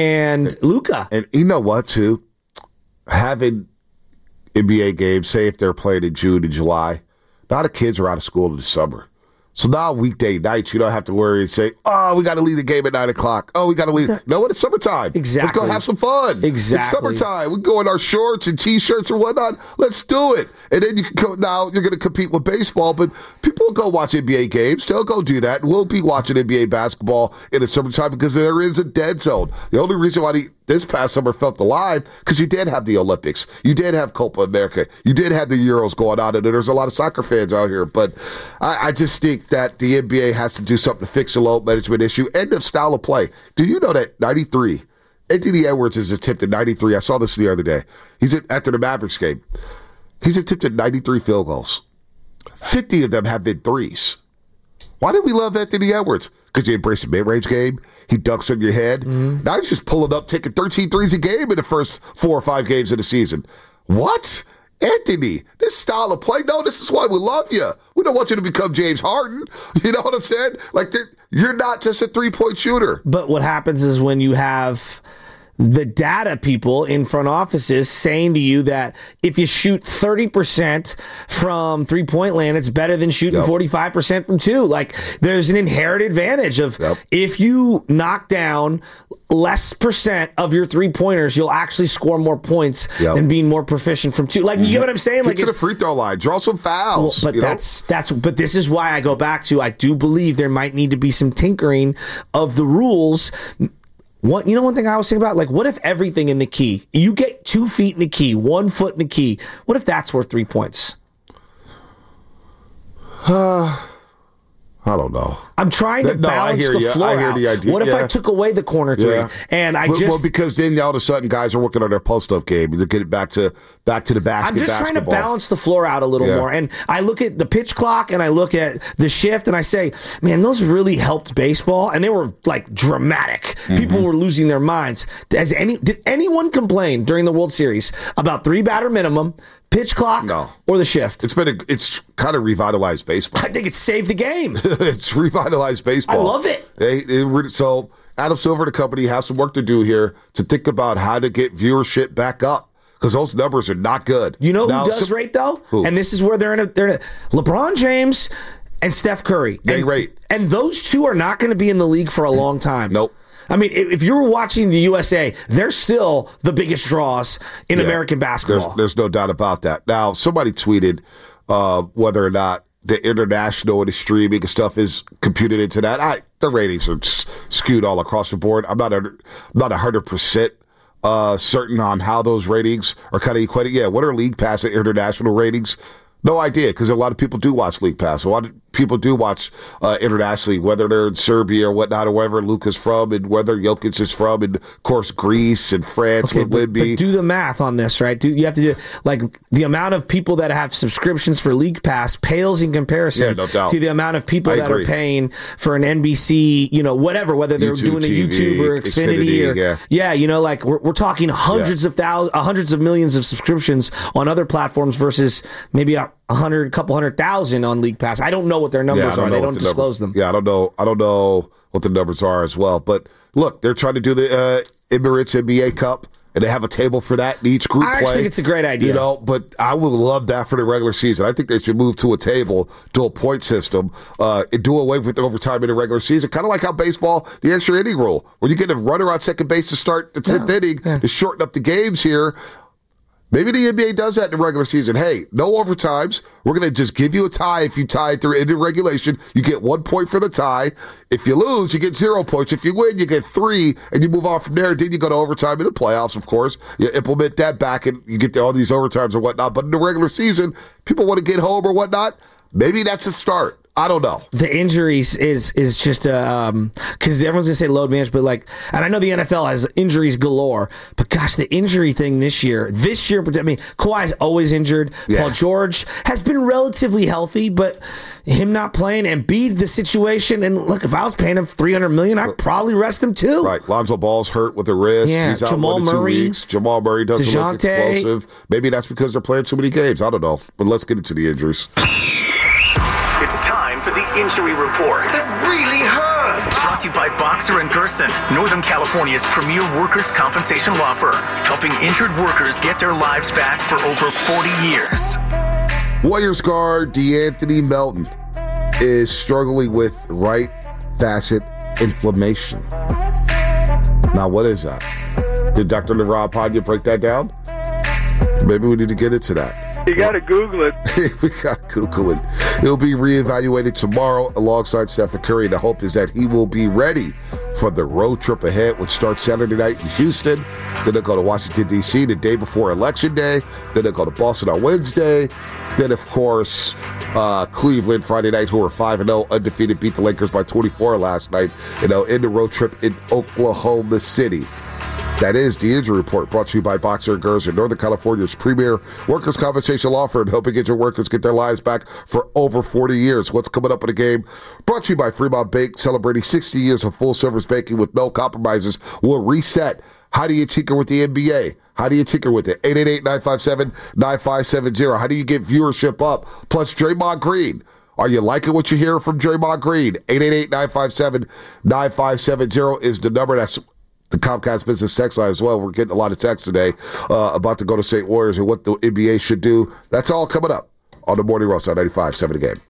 and Luka. And you know what, too? Having NBA games, say if they're playing in June and July, now the kids are out of school in the summer. So now weekday nights, you don't have to worry and say, oh, we got to leave the game at 9 o'clock. Oh, we got to leave. No, it's summertime. Exactly. Let's go have some fun. Exactly. It's summertime. We can go in our shorts and T-shirts or whatnot. Let's do it. And then you can go, now you're going to compete with baseball, but people will go watch NBA games. They'll go do that. We'll be watching NBA basketball in the summertime because there is a dead zone. The only reason why this past summer felt alive because you did have the Olympics. You did have Copa America. You did have the Euros going on, and there's a lot of soccer fans out here. But I just think that the NBA has to do something to fix the load management issue and the style of play. Do you know that 93, Anthony Edwards has attempted 93. I saw this the other day. After the Mavericks game. He's attempted 93 field goals. 50 of them have been threes. Why do we love Anthony Edwards? Because you embrace the mid-range game. He dunks on your head. Now he's just pulling up, taking 13 threes a game in the first 4 or 5 games of the season. What? Anthony, this style of play, no, this is why we love you. We don't want you to become James Harden. You know what I'm saying? Like, you're not just a three-point shooter. But what happens is when you have the data people in front offices saying to you that if you shoot 30% from three-point land, it's better than shooting 45% from two. Like, there's an inherent advantage of if you knock down less percent of your three-pointers, you'll actually score more points than being more proficient from two. Like, you get what I'm saying? Get to the free throw line, draw some fouls. Well, but but this is why I go back to, I do believe there might need to be some tinkering of the rules. One thing I always think about, like, what if everything in the key, you get 2 feet in the key, 1 foot in the key, what if that's worth 3 points? I don't know. I'm trying to balance the floor out. The idea. What if I took away the corner three and because then all of a sudden guys are working on their post-up game. They're getting back to the basket. I'm just trying to balance the floor out a little more. And I look at the pitch clock and I look at the shift and I say, man, those really helped baseball. And they were like dramatic. People were losing their minds. Did anyone complain during the World Series about 3-batter minimum, pitch clock, or the shift? It's kind of revitalized baseball. I think it saved the game. It's revitalized baseball. I love it. So Adam Silver and the company have some work to do here to think about how to get viewership back up because those numbers are not good. You know who does rate though? Who? And this is where they're in a LeBron James and Steph Curry. They rate. And those two are not going to be in the league for a long time. Nope. I mean, if you were watching the USA, they're still the biggest draws in American basketball. There's no doubt about that. Now, somebody tweeted whether or not the international and the streaming and stuff is computed into that. The ratings are skewed all across the board. I'm not 100% certain on how those ratings are kind of equated. Yeah, what are League Pass and international ratings? No idea, because a lot of people do watch League Pass. A lot of people do watch internationally, whether they're in Serbia or whatnot, or wherever Luka's from, and whether Jokic is from, and of course Greece and France would be. But do the math on this, right? You have to do the amount of people that have subscriptions for League Pass pales in comparison to the amount of people that are paying for an NBC, whatever, whether they're YouTube doing a TV, YouTube or Xfinity or we're talking hundreds of millions of subscriptions on other platforms versus maybe a couple 100,000 on League Pass. I don't know what their numbers are. They don't disclose them. Yeah, I don't know what the numbers are as well. But look, they're trying to do the Emirates NBA Cup, and they have a table for that in each group play. I actually think it's a great idea. But I would love that for the regular season. I think they should move to a table, to a point system, and do away with overtime in the regular season. Kind of like how baseball, the extra inning rule, where you get a runner on second base to start the 10th inning to shorten up the games here. Maybe the NBA does that in the regular season. Hey, no overtimes. We're going to just give you a tie if you tie through into regulation. You get 1 point for the tie. If you lose, you get 0 points. If you win, you get 3, and you move on from there. Then you go to overtime in the playoffs, of course. You implement that back, and you get all these overtimes or whatnot. But in the regular season, people want to get home or whatnot. Maybe that's a start. I don't know. The injuries is just because everyone's gonna say load management, but and I know the NFL has injuries galore, but gosh, the injury thing this year, I mean, Kawhi's always injured. Yeah. Paul George has been relatively healthy, but him not playing, and Embiid, the situation, and look, if I was paying him $300 million, I'd probably rest him too. Right, Lonzo Ball's hurt with a wrist. Yeah, he's out Jamal 1 to 2 Murray, weeks. Jamal Murray doesn't look explosive. Maybe that's because they're playing too many games. I don't know, but let's get into the injuries. It's time for the Injury Report. That really hurts. Brought to you by Boxer and Gerson, Northern California's premier workers' compensation law firm, helping injured workers get their lives back for over 40 years. Warriors guard DeAnthony Melton is struggling with right facet inflammation. Now, what is that? Did Dr. Rob Panya break that down? Maybe we need to get into that. You got to Google it. We got to Google it. He'll be reevaluated tomorrow alongside Stephen Curry. The hope is that he will be ready for the road trip ahead, which starts Saturday night in Houston. Then they'll go to Washington, D.C. the day before Election Day. Then they'll go to Boston on Wednesday. Then, of course, Cleveland Friday night, who are 5-0, undefeated, beat the Lakers by 24 last night. End the road trip in Oklahoma City. That is the Injury Report, brought to you by Boxer and Gerson, Northern California's premier workers' compensation law firm, helping injured workers get their lives back for over 40 years. What's coming up in the game? Brought to you by Fremont Bank, celebrating 60 years of full-service banking with no compromises. We'll reset. How do you tinker with the NBA? How do you tinker with it? 888-957-9570. How do you get viewership up? Plus, Draymond Green. Are you liking what you hear from Draymond Green? 888-957-9570 is the number. That's the Comcast Business text line as well. We're getting a lot of texts today about the Golden State Warriors and what the NBA should do. That's all coming up on the Morning Roast on 95.7 The Game.